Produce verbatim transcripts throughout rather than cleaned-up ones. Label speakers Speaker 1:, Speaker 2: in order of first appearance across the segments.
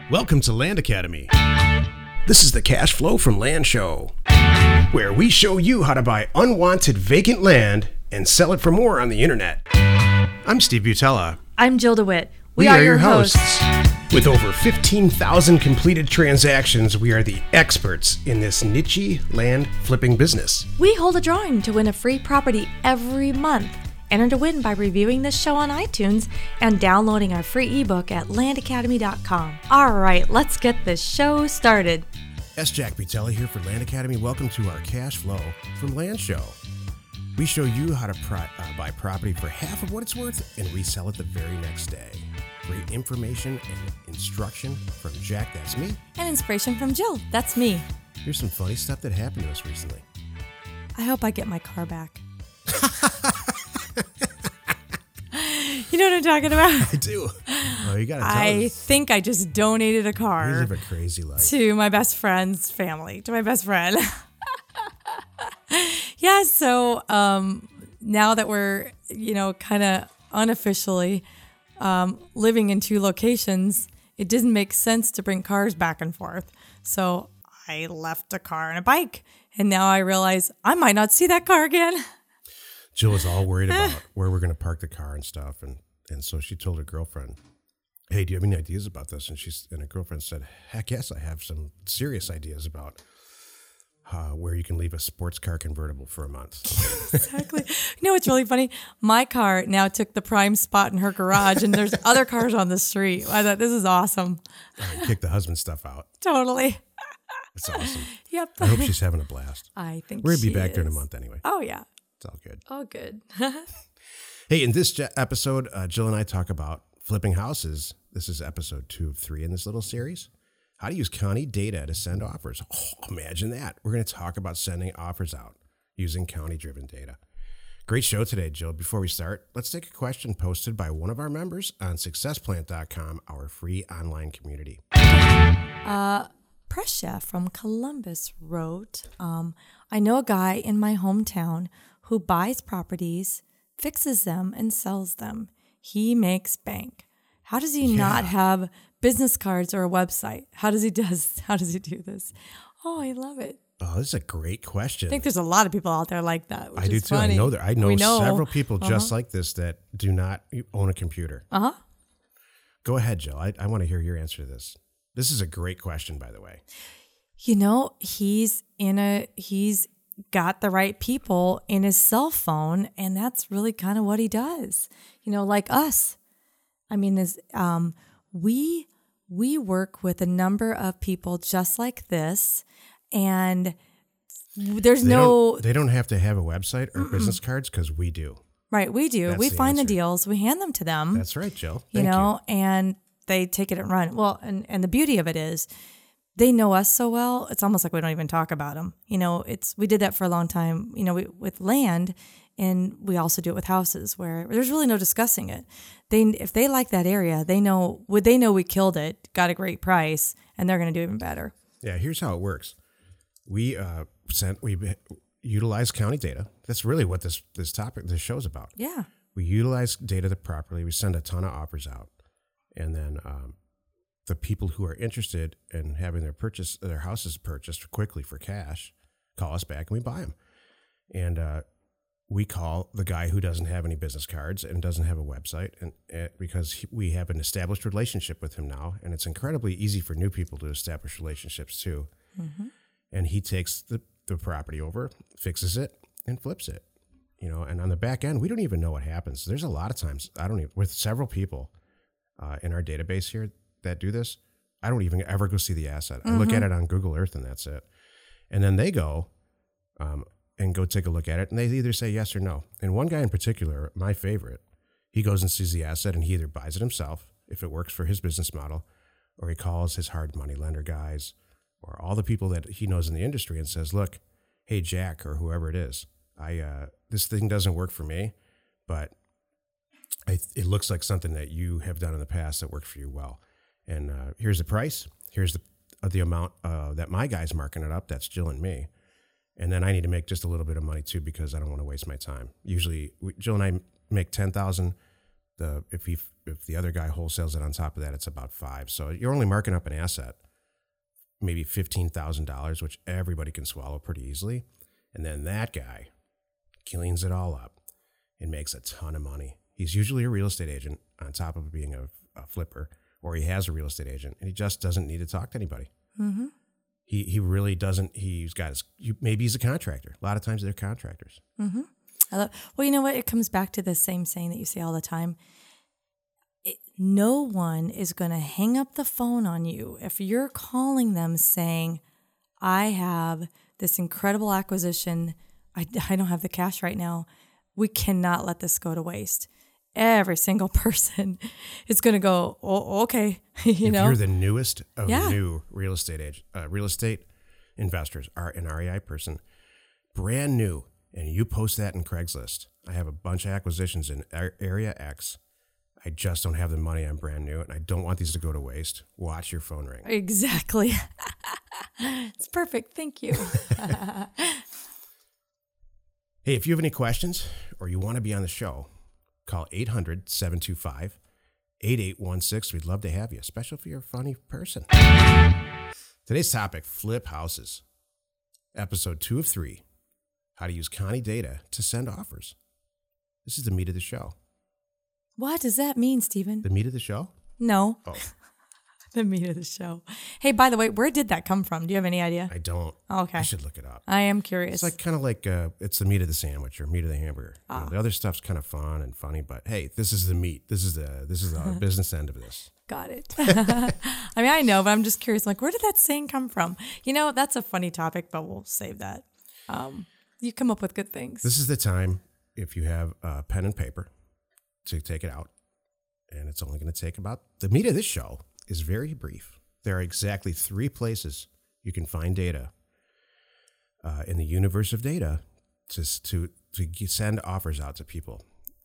Speaker 1: Welcome to Land Academy. This is the Cash Flow from Land Show, where we show you how to buy unwanted vacant land and sell it for more on the internet. I'm Steve Butella.
Speaker 2: I'm Jill DeWitt.
Speaker 1: We, we are, are your hosts. hosts. With over fifteen thousand completed transactions, we are the experts in this niche land flipping business.
Speaker 2: We hold a drawing to win a free property every month. Enter to win by reviewing this show on iTunes and downloading our free ebook at land academy dot com. All right, let's get this show started.
Speaker 1: S. Jack Butella here for Land Academy. Welcome to our Cash Flow from Land Show. We show you how to pri- uh, buy property for half of what it's worth and resell it the very next day. Great information and instruction from Jack, that's me.
Speaker 2: And inspiration from Jill, that's me.
Speaker 1: Here's some funny stuff that happened to us recently.
Speaker 2: I hope I get my car back. You know what I'm talking about?
Speaker 1: I do. Oh, you gotta tell
Speaker 2: I
Speaker 1: us.
Speaker 2: think I just donated a car.
Speaker 1: You live a crazy life.
Speaker 2: To my best friend's family, to my best friend. Yeah, so um, now that we're, you know, kind of unofficially um, living in two locations, it didn't make sense to bring cars back and forth. So I left a car and a bike, and now I realize I might not see that car again.
Speaker 1: Jill was all worried about where we're going to park the car and stuff, and, and so she told her girlfriend, hey, do you have any ideas about this? And she's and her girlfriend said, heck yes, I have some serious ideas about uh, where you can leave a sports car convertible for a month.
Speaker 2: Exactly. You know what's really funny? My car now took the prime spot in her garage, and there's other cars on the street. I thought, this is awesome.
Speaker 1: Uh, kick the husband stuff out.
Speaker 2: Totally.
Speaker 1: It's awesome.
Speaker 2: Yep.
Speaker 1: I hope she's having a blast.
Speaker 2: I think
Speaker 1: We're going to be
Speaker 2: she
Speaker 1: back
Speaker 2: is.
Speaker 1: there in a month anyway.
Speaker 2: Oh, yeah.
Speaker 1: It's all good.
Speaker 2: Oh, good.
Speaker 1: Hey, in this j- episode, uh, Jill and I talk about flipping houses. This is episode two of three in this little series. How to use county data to send offers. Oh, imagine that. We're going to talk about sending offers out using county-driven data. Great show today, Jill. Before we start, let's take a question posted by one of our members on success plant dot com, our free online community.
Speaker 2: Uh, Presha from Columbus wrote, um, I know a guy in my hometown who buys properties, fixes them, and sells them. He makes bank. How does he yeah. not have business cards or a website? How does he does? How does he do this? Oh, I love it.
Speaker 1: Oh, this is a great question.
Speaker 2: I think there's a lot of people out there like that. Which
Speaker 1: I do
Speaker 2: is
Speaker 1: too.
Speaker 2: Funny.
Speaker 1: I know that. I know,
Speaker 2: know.
Speaker 1: several people
Speaker 2: uh-huh.
Speaker 1: just like this that do not own a computer.
Speaker 2: Uh huh.
Speaker 1: Go ahead, Jill. I, I want to hear your answer to this. This is a great question, by the way.
Speaker 2: You know, he's in a he's got the right people in his cell phone, and that's really kind of what he does. You know, like us. I mean, is um, we we work with a number of people just like this, and there's
Speaker 1: they
Speaker 2: no.
Speaker 1: Don't, they don't have to have a website or mm-mm. business cards because we do.
Speaker 2: Right, we do.
Speaker 1: That's
Speaker 2: we
Speaker 1: the
Speaker 2: find
Speaker 1: answer.
Speaker 2: the deals, we hand them to them.
Speaker 1: That's right, Jill.
Speaker 2: You
Speaker 1: Thank
Speaker 2: know,
Speaker 1: you.
Speaker 2: and they take it and run. Well, and and the beauty of it is, they know us so well. It's almost like we don't even talk about them. You know, it's we did that for a long time. You know, we, with land. And we also do it with houses where there's really no discussing it. They, if they like that area, they know would they know we killed it, got a great price, and they're going to do even better.
Speaker 1: Yeah, here's how it works. We uh, sent we utilize county data. That's really what this this topic this show's about.
Speaker 2: Yeah,
Speaker 1: we utilize data properly. We send a ton of offers out, and then um, the people who are interested in having their purchase their houses purchased quickly for cash call us back and we buy them. And uh, we call the guy who doesn't have any business cards and doesn't have a website, and uh, because he, we have an established relationship with him now, and it's incredibly easy for new people to establish relationships too. Mm-hmm. And he takes the, the property over, fixes it, and flips it. You know, and on the back end, we don't even know what happens. There's a lot of times I don't even with several people uh, in our database here that do this. I don't even ever go see the asset. Mm-hmm. I look at it on Google Earth, and that's it. And then they go. Um, and go take a look at it, and they either say yes or no. And one guy in particular, my favorite, he goes and sees the asset, and he either buys it himself, if it works for his business model, or he calls his hard money lender guys, or all the people that he knows in the industry and says, look, hey, Jack, or whoever it is, I uh, this thing doesn't work for me, but I, it looks like something that you have done in the past that worked for you well. And uh, here's the price. Here's the, uh, the amount uh, that my guy's marking it up. That's Jill and me. And then I need to make just a little bit of money too because I don't want to waste my time. Usually, we, Jill and I make ten thousand. The if he if the other guy wholesales it on top of that, it's about five. So you're only marking up an asset, maybe fifteen thousand dollars, which everybody can swallow pretty easily. And then that guy cleans it all up and makes a ton of money. He's usually a real estate agent on top of being a, a flipper, or he has a real estate agent, and he just doesn't need to talk to anybody.
Speaker 2: Mm-hmm.
Speaker 1: He he really doesn't. He's got his, maybe he's a contractor. A lot of times they're contractors.
Speaker 2: Mm-hmm. I love, well, you know what? It comes back to the same saying that you say all the time. It, no one is going to hang up the phone on you if you're calling them saying, I have this incredible acquisition. I, I don't have the cash right now. We cannot let this go to waste. Every single person is going to go, oh, okay. you
Speaker 1: if
Speaker 2: know,
Speaker 1: you're the newest of
Speaker 2: Yeah.
Speaker 1: new real estate age, uh, real estate investors, are an R E I person, brand new, and you post that in Craigslist. I have a bunch of acquisitions in ar- area X. I just don't have the money. I'm brand new, and I don't want these to go to waste. Watch your phone ring.
Speaker 2: Exactly. It's perfect. Thank you.
Speaker 1: Hey, if you have any questions or you want to be on the show, call eight hundred, seven two five, eight eight one six. We'd love to have you, especially if you're a funny person. Today's topic, flip houses. Episode two of three, how to use Connie data to send offers. This is the meat of the show.
Speaker 2: What does that mean, Stephen?
Speaker 1: The meat of the show?
Speaker 2: No.
Speaker 1: Oh,
Speaker 2: The meat of the show. Hey, by the way, where did that come from? Do you have any idea?
Speaker 1: I don't.
Speaker 2: Okay.
Speaker 1: I should look it up.
Speaker 2: I am curious.
Speaker 1: It's like kind of like uh, it's the meat of the sandwich or meat of the hamburger. You know,
Speaker 2: Ah.
Speaker 1: the other stuff's kind of fun and funny, but hey, this is the meat. This is the this is the business end of this.
Speaker 2: Got it. I mean, I know, but I'm just curious. Like, where did that saying come from? You know, that's a funny topic, but we'll save that. Um, you come up with good things.
Speaker 1: This is the time, if you have a pen and paper, to take it out. And it's only going to take about, the meat of this show is very brief. There are exactly three places you can find data uh, in the universe of data to, to, to send offers out to people.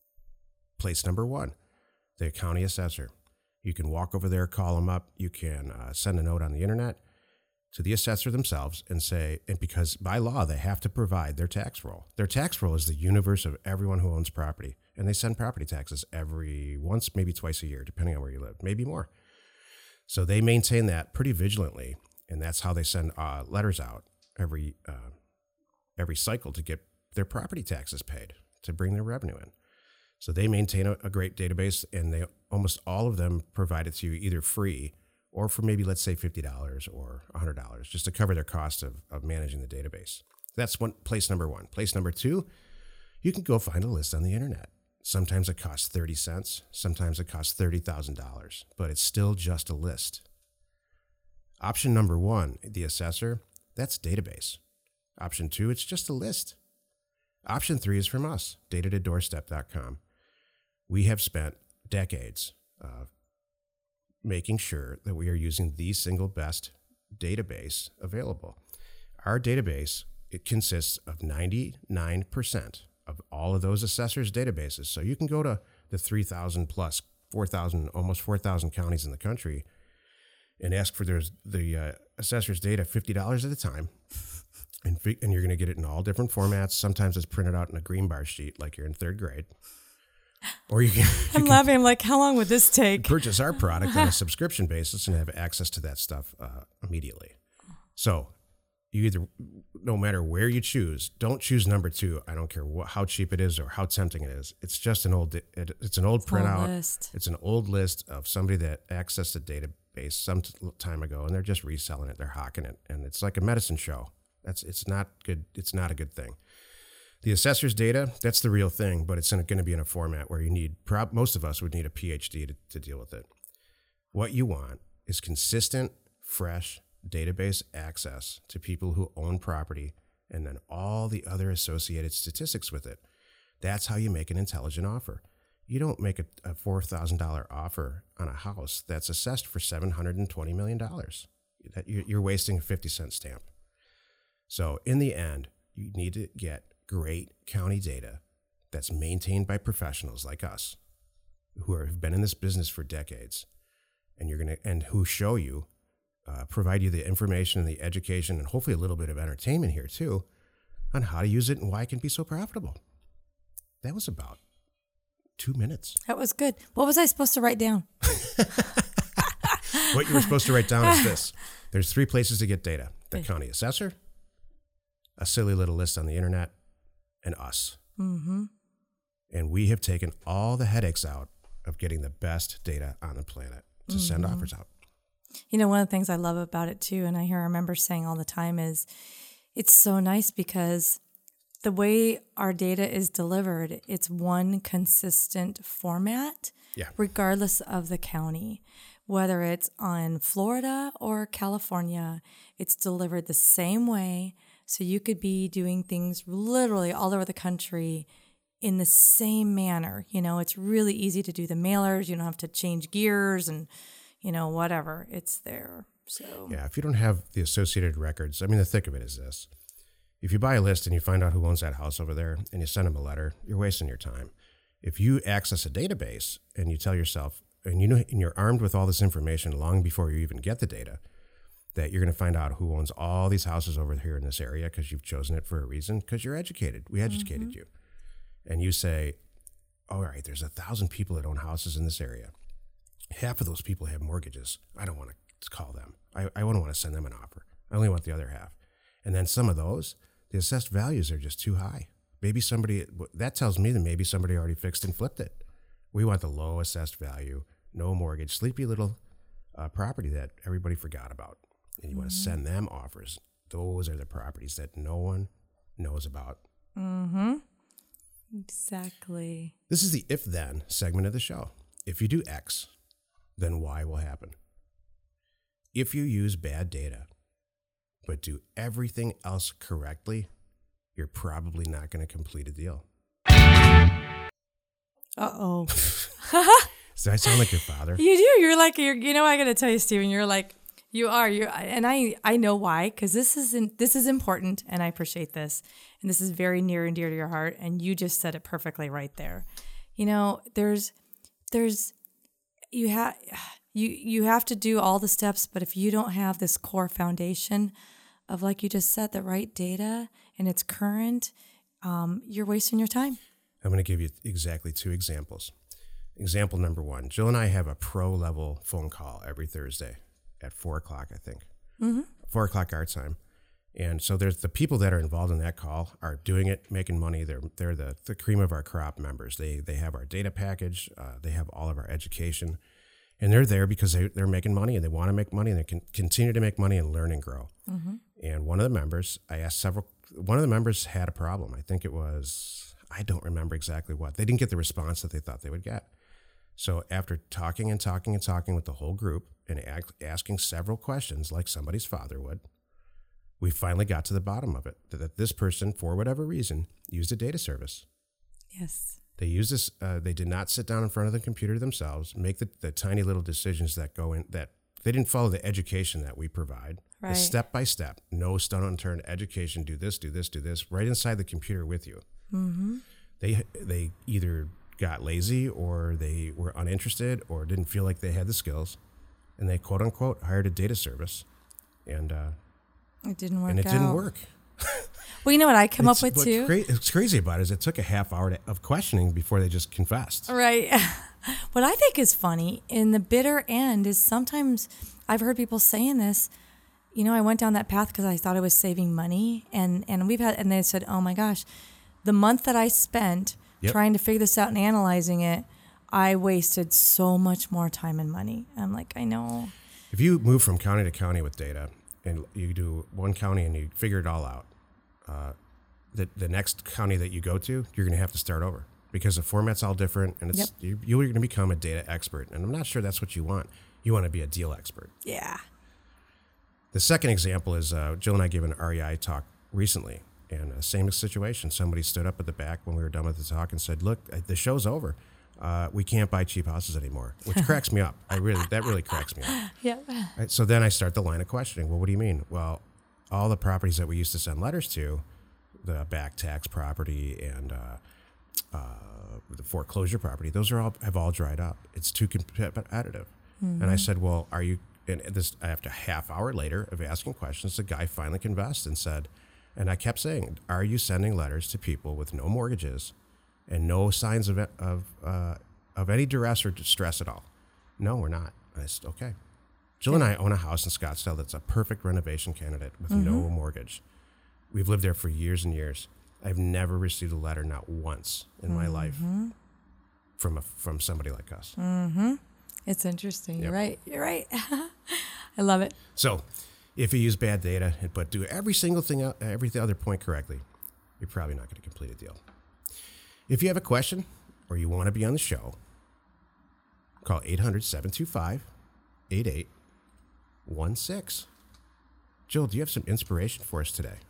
Speaker 1: Place number one, the county assessor. You can walk over there, call them up. You can uh, send a note on the internet to the assessor themselves and say, and because by law, they have to provide their tax roll. Their tax roll is the universe of everyone who owns property. And they send property taxes every once, maybe twice a year, depending on where you live, maybe more. So they maintain that pretty vigilantly. And that's how they send uh, letters out every uh, every cycle to get their property taxes paid, to bring their revenue in. So they maintain a, a great database, and they almost all of them provide it to you either free or for maybe, let's say, fifty dollars or one hundred dollars, just to cover their cost of, of managing the database. That's one place number one. Place number two, you can go find a list on the internet. Sometimes it costs thirty cents. Sometimes it costs thirty thousand dollars, but it's still just a list. Option number one, the assessor, that's database. Option two, it's just a list. Option three is from us, data to doorstep dot com. We have spent decades uh, making sure that we are using the single best database available. Our database, it consists of ninety-nine percent of all of those assessors' databases. So you can go to the three thousand plus, four thousand, almost four thousand counties in the country and ask for their, the uh, assessor's data fifty dollars at a time. And, fi- and you're going to get it in all different formats. Sometimes it's printed out in a green bar sheet like you're in third grade. Or you can, you
Speaker 2: I'm
Speaker 1: can
Speaker 2: laughing. I'm like, how long would this take?
Speaker 1: purchase our product on a subscription basis and have access to that stuff uh, immediately. So you either, no matter where you choose, don't choose number two. I don't care what, how cheap it is or how tempting it is. It's just an old, it, it's an old
Speaker 2: It's an old
Speaker 1: printout.
Speaker 2: list.
Speaker 1: It's an old list of somebody that accessed the database some t- time ago, and they're just reselling it. They're hawking it, and it's like a medicine show. That's it's not good. It's not a good thing. The assessor's data, that's the real thing, but it's going to be in a format where you need, prob- most of us would need a P H D to, to deal with it. What you want is consistent, fresh database access to people who own property and then all the other associated statistics with it. That's how you make an intelligent offer. You don't make a, a four thousand dollars offer on a house that's assessed for seven hundred twenty million dollars. That you're wasting a fifty cent stamp. So in the end, you need to get great county data that's maintained by professionals like us who are, have been in this business for decades, and you're gonna and who show you, uh, provide you the information and the education and hopefully a little bit of entertainment here too, on how to use it and why it can be so profitable. That was about two minutes.
Speaker 2: That was good. What was I supposed to write down?
Speaker 1: What you were supposed to write down is this. There's three places to get data. The county assessor, a silly little list on the internet, and us.
Speaker 2: Mm-hmm.
Speaker 1: And we have taken all the headaches out of getting the best data on the planet to mm-hmm. send offers out.
Speaker 2: You know, one of the things I love about it too, and I hear our members saying all the time, is it's so nice because the way our data is delivered, it's one consistent format,
Speaker 1: yeah.
Speaker 2: regardless of the county. Whether it's on Florida or California, it's delivered the same way. So you could be doing things literally all over the country in the same manner. You know, it's really easy to do the mailers. You don't have to change gears and, you know, whatever. It's there. So
Speaker 1: yeah, if you don't have the associated records, I mean, the thick of it is this. If you buy a list and you find out who owns that house over there and you send them a letter, you're wasting your time. If you access a database and you tell yourself, and you know, and you're armed with all this information long before you even get the data, that you're going to find out who owns all these houses over here in this area because you've chosen it for a reason, because you're educated. We educated mm-hmm. you. And you say, all right, there's a thousand people that own houses in this area. Half of those people have mortgages. I don't want to call them. I, I wouldn't want to send them an offer. I only want the other half. And then some of those, the assessed values are just too high. Maybe somebody, that tells me that maybe somebody already fixed and flipped it. We want the low assessed value, no mortgage, sleepy little uh, property that everybody forgot about. And you mm-hmm. want to send them offers. Those are the properties that no one knows about.
Speaker 2: Mm-hmm. Exactly.
Speaker 1: This is the if-then segment of the show. If you do X, then Y will happen. If you use bad data, but do everything else correctly, you're probably not going to complete a deal.
Speaker 2: Uh-oh.
Speaker 1: Does I sound like your father?
Speaker 2: You do. You're like, you're, you know, I got to tell you, Stephen, you're like, you are. You and I. I know why, because this is in, this is important, and I appreciate this, and this is very near and dear to your heart. And you just said it perfectly right there. You know, there's, there's, you have, you you have to do all the steps, but if you don't have this core foundation of, like you just said, the right data and it's current, um, you're wasting your time.
Speaker 1: I'm going to give you exactly two examples. Example number one, Jill and I have a pro level phone call every Thursday at four o'clock, I think,
Speaker 2: mm-hmm.
Speaker 1: four o'clock our time. And so there's the people that are involved in that call are doing it, making money. They're they're the, the cream of our crop members. They they have our data package. Uh, they have all of our education. And they're there because they, they're making money and they want to make money and they can continue to make money and learn and grow.
Speaker 2: Mm-hmm.
Speaker 1: And one of the members, I asked several, one of the members had a problem. I think it was, I don't remember exactly what. They didn't get the response that they thought they would get. So after talking and talking and talking with the whole group and asking several questions like somebody's father would, we finally got to the bottom of it, that this person, for whatever reason, used a data service.
Speaker 2: Yes.
Speaker 1: They used this, uh, they did not sit down in front of the computer themselves, make the, the tiny little decisions that go in, that they didn't follow the education that we provide.
Speaker 2: Right.
Speaker 1: The step by step, no stone unturned education, do this, do this, do this, right inside the computer with you.
Speaker 2: Mm-hmm.
Speaker 1: They They either got lazy or they were uninterested or didn't feel like they had the skills, and they quote unquote hired a data service, and uh,
Speaker 2: it didn't work
Speaker 1: and it
Speaker 2: out.
Speaker 1: didn't work.
Speaker 2: Well, you know what I come
Speaker 1: it's,
Speaker 2: up with too?
Speaker 1: Cra- what's crazy about it is it took a half hour to, of questioning before they just confessed.
Speaker 2: Right. What I think is funny in the bitter end is sometimes I've heard people saying this, you know, I went down that path because I thought I was saving money, and, and we've had, and they said, oh my gosh, the month that I spent Yep. trying to figure this out and analyzing it, I wasted so much more time and money. I'm like, I know.
Speaker 1: If you move from county to county with data and you do one county and you figure it all out, uh, the the next county that you go to, you're going to have to start over because the format's all different, and it's yep. you, you're going to become a data expert. And I'm not sure that's what you want. You want to be a deal expert.
Speaker 2: Yeah.
Speaker 1: The second example is uh, Jill and I gave an R E I talk recently. And uh, same situation. Somebody stood up at the back when we were done with the talk and said, "Look, the show's over. Uh, we can't buy cheap houses anymore," which cracks me up. I really, that really cracks me up.
Speaker 2: Yeah.
Speaker 1: Right, so then I start the line of questioning. Well, what do you mean? Well, all the properties that we used to send letters to, the back tax property and uh, uh, the foreclosure property, those are all have all dried up. It's too competitive. Mm-hmm. And I said, "Well, are you?" And this after a half hour later of asking questions, the guy finally confessed and said. And I kept saying, are you sending letters to people with no mortgages and no signs of of uh, of any duress or distress at all. No, we're not. I said, okay. Jill and I own a house in Scottsdale that's a perfect renovation candidate with mm-hmm. no mortgage. We've lived there for years and years. I've never received a letter, not once in mm-hmm. my life, from a, from somebody like us.
Speaker 2: Mm-hmm. It's interesting. Yep. You're right. You're right. I love it.
Speaker 1: So, if you use bad data but do every single thing, every other point correctly, you're probably not going to complete a deal. If you have a question or you want to be on the show, call eight hundred, seven two five, eight eight one six. Jill, do you have some inspiration for us today?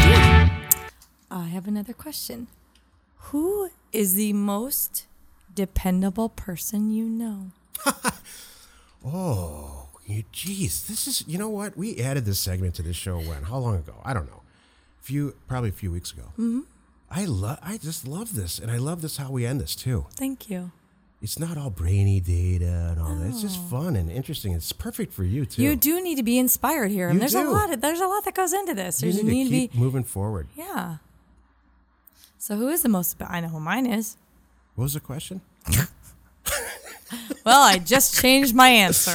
Speaker 2: I have another question. Who is the most dependable person you know?
Speaker 1: Oh, you, geez. This is, you know what? We added this segment to this show when? How long ago? I don't know. A few, probably a few weeks ago.
Speaker 2: Mm-hmm.
Speaker 1: I love, I just love this. And I love this how we end this too.
Speaker 2: Thank you.
Speaker 1: It's not all brainy data and all oh. that. It's just fun and interesting. It's perfect for you too.
Speaker 2: You do need to be inspired here. And
Speaker 1: you
Speaker 2: there's
Speaker 1: do.
Speaker 2: a lot of, there's a lot that goes into this.
Speaker 1: You
Speaker 2: There's
Speaker 1: need,
Speaker 2: need
Speaker 1: to
Speaker 2: to
Speaker 1: keep
Speaker 2: be
Speaker 1: moving forward.
Speaker 2: Yeah. So who is the most, I know who mine is.
Speaker 1: What was the question?
Speaker 2: Well, I just changed my answer.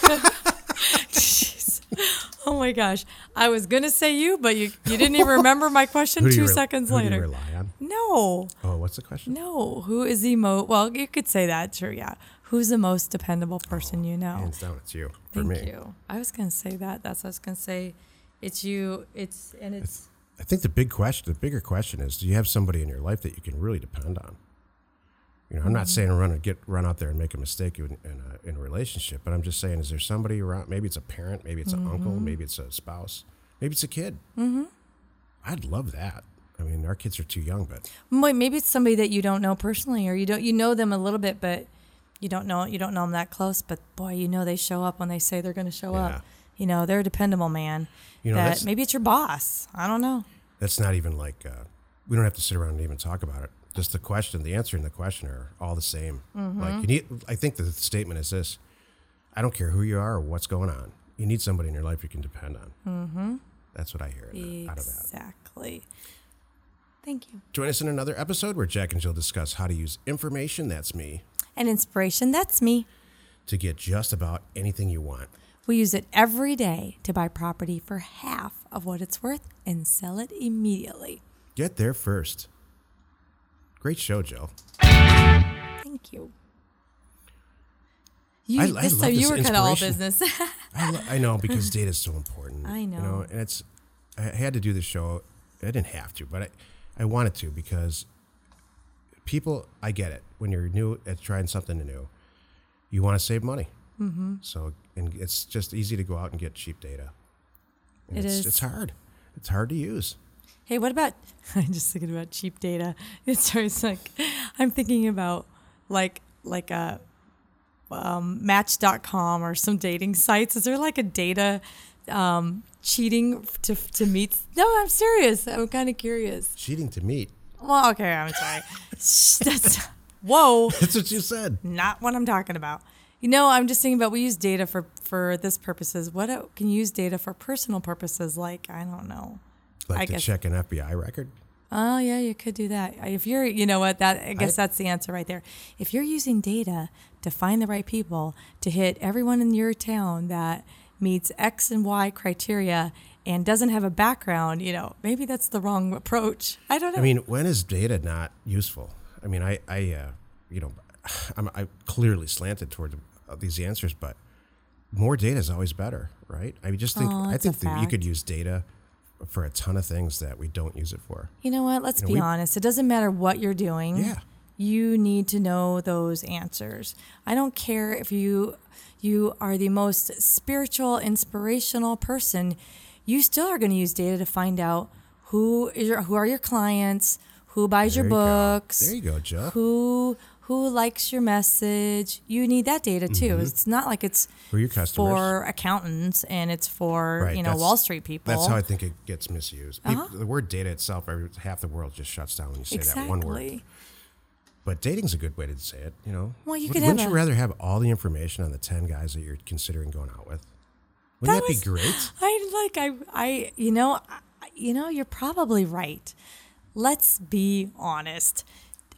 Speaker 2: Jeez. Oh my gosh. I was going to say you, but you, you didn't even remember my question two
Speaker 1: re-
Speaker 2: seconds
Speaker 1: who
Speaker 2: later.
Speaker 1: Do you rely on?
Speaker 2: No.
Speaker 1: Oh, what's the question?
Speaker 2: No. Who is the most, well, you could say that, sure, yeah. Who's the most dependable person
Speaker 1: oh,
Speaker 2: you know?
Speaker 1: Hands down, it's you. For
Speaker 2: Thank
Speaker 1: me.
Speaker 2: Thank you. I was going to say that. That's what I was going to say. It's you. It's, and it's. it's
Speaker 1: I think the big question, the bigger question is, do you have somebody in your life that you can really depend on? You know, I'm not saying run and get run out there and make a mistake in, in, a, in a relationship, but I'm just saying, is there somebody around? Maybe it's a parent, maybe it's mm-hmm. an uncle, maybe it's a spouse, maybe it's a kid.
Speaker 2: Mm-hmm.
Speaker 1: I'd love that. I mean, our kids are too young, but
Speaker 2: maybe it's somebody that you don't know personally, or you don't you know them a little bit, but you don't know you don't know them that close. But boy, you know they show up when they say they're going to show
Speaker 1: yeah.
Speaker 2: up. You know, they're a dependable man.
Speaker 1: You know,
Speaker 2: that maybe it's your boss. I don't know.
Speaker 1: That's not even like uh, we don't have to sit around and even talk about it. Just the question, the answer and the question are all the same.
Speaker 2: Mm-hmm.
Speaker 1: Like you need, I think the statement is this: I don't care who you are or what's going on. You need somebody in your life you can depend on.
Speaker 2: Mm-hmm.
Speaker 1: That's what I hear
Speaker 2: exactly.
Speaker 1: out of that.
Speaker 2: Exactly. Thank you.
Speaker 1: Join us in another episode where Jack and Jill discuss how to use information, that's me,
Speaker 2: and inspiration, that's me,
Speaker 1: to get just about anything you want.
Speaker 2: We use it every day to buy property for half of what it's worth and sell it immediately. Get there first. Great show, Jill. Thank you. You,
Speaker 1: I, I
Speaker 2: this, so you were kind of all business.
Speaker 1: I, lo- I know, because data is so important.
Speaker 2: I know.
Speaker 1: You know, and it's. I had to do the show. I didn't have to, but I, I wanted to, because people. I get it. When you're new at trying something new, you want to save money.
Speaker 2: Mm-hmm.
Speaker 1: So, and it's just easy to go out and get cheap data. And
Speaker 2: it
Speaker 1: it's,
Speaker 2: is.
Speaker 1: It's hard. It's hard to use.
Speaker 2: Hey, what about, I'm just thinking about cheap data. It's always like, I'm thinking about like, like a um, match dot com or some dating sites. Is there like a data um, cheating to to meet? No, I'm serious. I'm kind of curious.
Speaker 1: Cheating to meet?
Speaker 2: Well, okay, I'm sorry. That's, whoa.
Speaker 1: That's what you said.
Speaker 2: Not what I'm talking about. You know, I'm just thinking about, we use data for, for this purposes. What can you use data for personal purposes? Like, I don't know.
Speaker 1: Like
Speaker 2: I
Speaker 1: to
Speaker 2: guess.
Speaker 1: check an F B I record?
Speaker 2: Oh, yeah, you could do that. If you're, you know what, that I guess
Speaker 1: I,
Speaker 2: that's the answer right there. If you're using data to find the right people, to hit everyone in your town that meets X and Y criteria and doesn't have a background, you know, maybe that's the wrong approach. I don't know.
Speaker 1: I mean, when is data not useful? I mean, I, I uh, you know, I'm I clearly slanted toward these answers, but more data is always better, right? I just think
Speaker 2: oh,
Speaker 1: I think that you
Speaker 2: fact.
Speaker 1: could use data for a ton of things that we don't use it for.
Speaker 2: You know what? Let's
Speaker 1: you know,
Speaker 2: be
Speaker 1: we,
Speaker 2: honest. It doesn't matter what you're doing.
Speaker 1: Yeah.
Speaker 2: You need to know those answers. I don't care if you you are the most spiritual, inspirational person. You still are going to use data to find out who is your, who are your clients, who buys
Speaker 1: there
Speaker 2: your
Speaker 1: you
Speaker 2: books.
Speaker 1: Go. There you go, Joe.
Speaker 2: Who who likes your message. You need that data too.
Speaker 1: Mm-hmm.
Speaker 2: It's not like it's
Speaker 1: Who are your customers?
Speaker 2: for accountants and it's for,
Speaker 1: right.
Speaker 2: you know,
Speaker 1: that's,
Speaker 2: Wall Street people.
Speaker 1: That's how I think it gets misused. People,
Speaker 2: Uh-huh.
Speaker 1: the word data itself, every, half the world just shuts down when you say
Speaker 2: exactly.
Speaker 1: that one word. But dating's a good way to say it, you know.
Speaker 2: Well, you
Speaker 1: Would,
Speaker 2: could
Speaker 1: wouldn't
Speaker 2: have
Speaker 1: you
Speaker 2: a,
Speaker 1: rather have all the information on the ten guys that you're considering going out with? Wouldn't that,
Speaker 2: that was,
Speaker 1: be great?
Speaker 2: I like I I you know I, you know you're probably right. Let's be honest.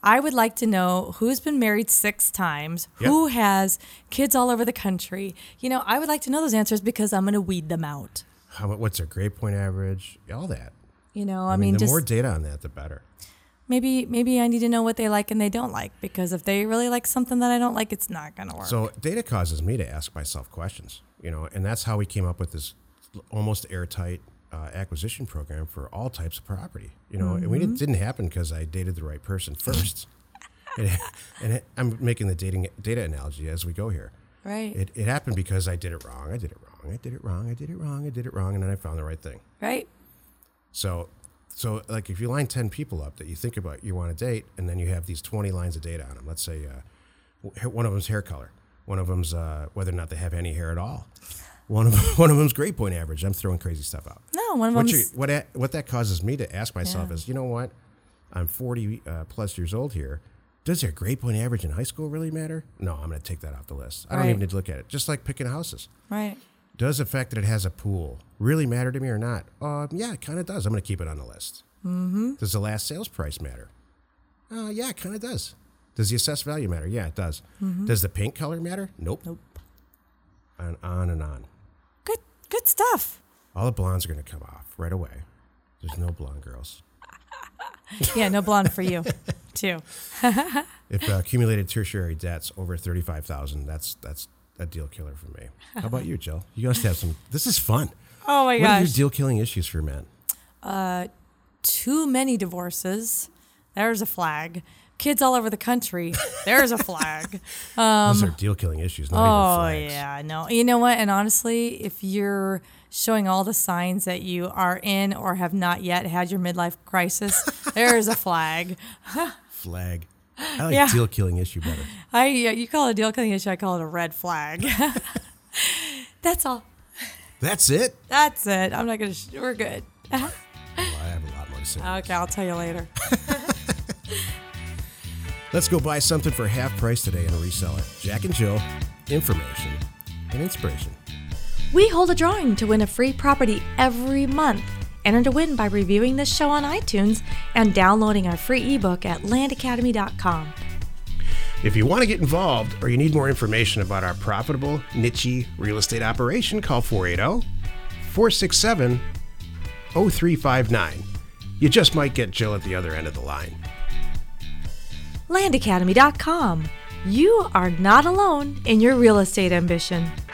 Speaker 2: I would like to know who's been married six times,
Speaker 1: Yep.
Speaker 2: who has kids all over the country. You know, I would like to know those answers because I'm going to weed them out.
Speaker 1: How, what's their grade point average? All that.
Speaker 2: You know, I,
Speaker 1: I
Speaker 2: mean,
Speaker 1: mean, the
Speaker 2: just
Speaker 1: more data on that, the better.
Speaker 2: maybe maybe I need to know what they like and they don't like, because if they really like something that I don't like, it's not going to work.
Speaker 1: So data causes me to ask myself questions, you know, and that's how we came up with this almost airtight uh, acquisition program for all types of property, you know, mm-hmm. and we didn't, didn't happen because I dated the right person first. it, and it, I'm making the dating data analogy as we go here.
Speaker 2: Right.
Speaker 1: It, it happened because I did it wrong. I did it wrong. I did it wrong. I did it wrong. I did it wrong. And then I found the right thing.
Speaker 2: Right.
Speaker 1: So, so like if you line ten people up that you think about you want to date, and then you have these twenty lines of data on them. Let's say uh, one of them's hair color. One of them's uh, whether or not they have any hair at all. One of one of them's grade point average. I'm throwing crazy stuff out.
Speaker 2: No, one of
Speaker 1: what
Speaker 2: them's...
Speaker 1: You, what, a, what that causes me to ask myself
Speaker 2: Yeah.
Speaker 1: is, you know what? I'm forty uh, plus years old here. Does their grade point average in high school really matter? No, I'm going to take that off the list. I don't
Speaker 2: Right.
Speaker 1: even need to look at it. Just like picking houses.
Speaker 2: Right.
Speaker 1: Does the fact that it has a pool really matter to me or not? Uh, yeah, it kind of does. I'm going to keep it on the list. Mm-hmm. Does the last sales price matter? Uh, yeah, it kind of does. Does the assessed value matter? Yeah, it does. Mm-hmm. Does the paint color matter? Nope.
Speaker 2: Nope.
Speaker 1: And on and on.
Speaker 2: Good good stuff.
Speaker 1: All the blondes are going to come off right away. There's no blonde girls.
Speaker 2: Yeah, no blonde for you, too.
Speaker 1: If uh, accumulated tertiary debt's over thirty-five thousand, that's that's a deal killer for me. How about you, Jill? You must have some. This is fun.
Speaker 2: Oh my
Speaker 1: what
Speaker 2: gosh.
Speaker 1: What are your deal killing issues for men?
Speaker 2: Uh, too many divorces. There's a flag. Kids all over the country. There's a flag.
Speaker 1: Um, Those are deal killing issues, not
Speaker 2: oh,
Speaker 1: even flags.
Speaker 2: yeah, no. You know what? And honestly, if you're showing all the signs that you are in or have not yet had your midlife crisis, there's a flag.
Speaker 1: Flag. I like
Speaker 2: Yeah.
Speaker 1: deal killing issue better.
Speaker 2: I yeah, you call it a deal killing issue. I call it a red flag. That's all.
Speaker 1: That's it?
Speaker 2: That's it. I'm not gonna. Sh- we're good.
Speaker 1: Well, I have a lot more to say.
Speaker 2: Okay, I'll tell you later.
Speaker 1: Let's go buy something for half price today and resell it. Jack and Jill, information and inspiration.
Speaker 2: We hold a drawing to win a free property every month. Enter to win by reviewing this show on iTunes and downloading our free ebook at land academy dot com.
Speaker 1: If you want to get involved or you need more information about our profitable, niche real estate operation, call four eight zero, four six seven, zero three five nine. You just might get Jill at the other end of the line.
Speaker 2: land academy dot com. You are not alone in your real estate ambition.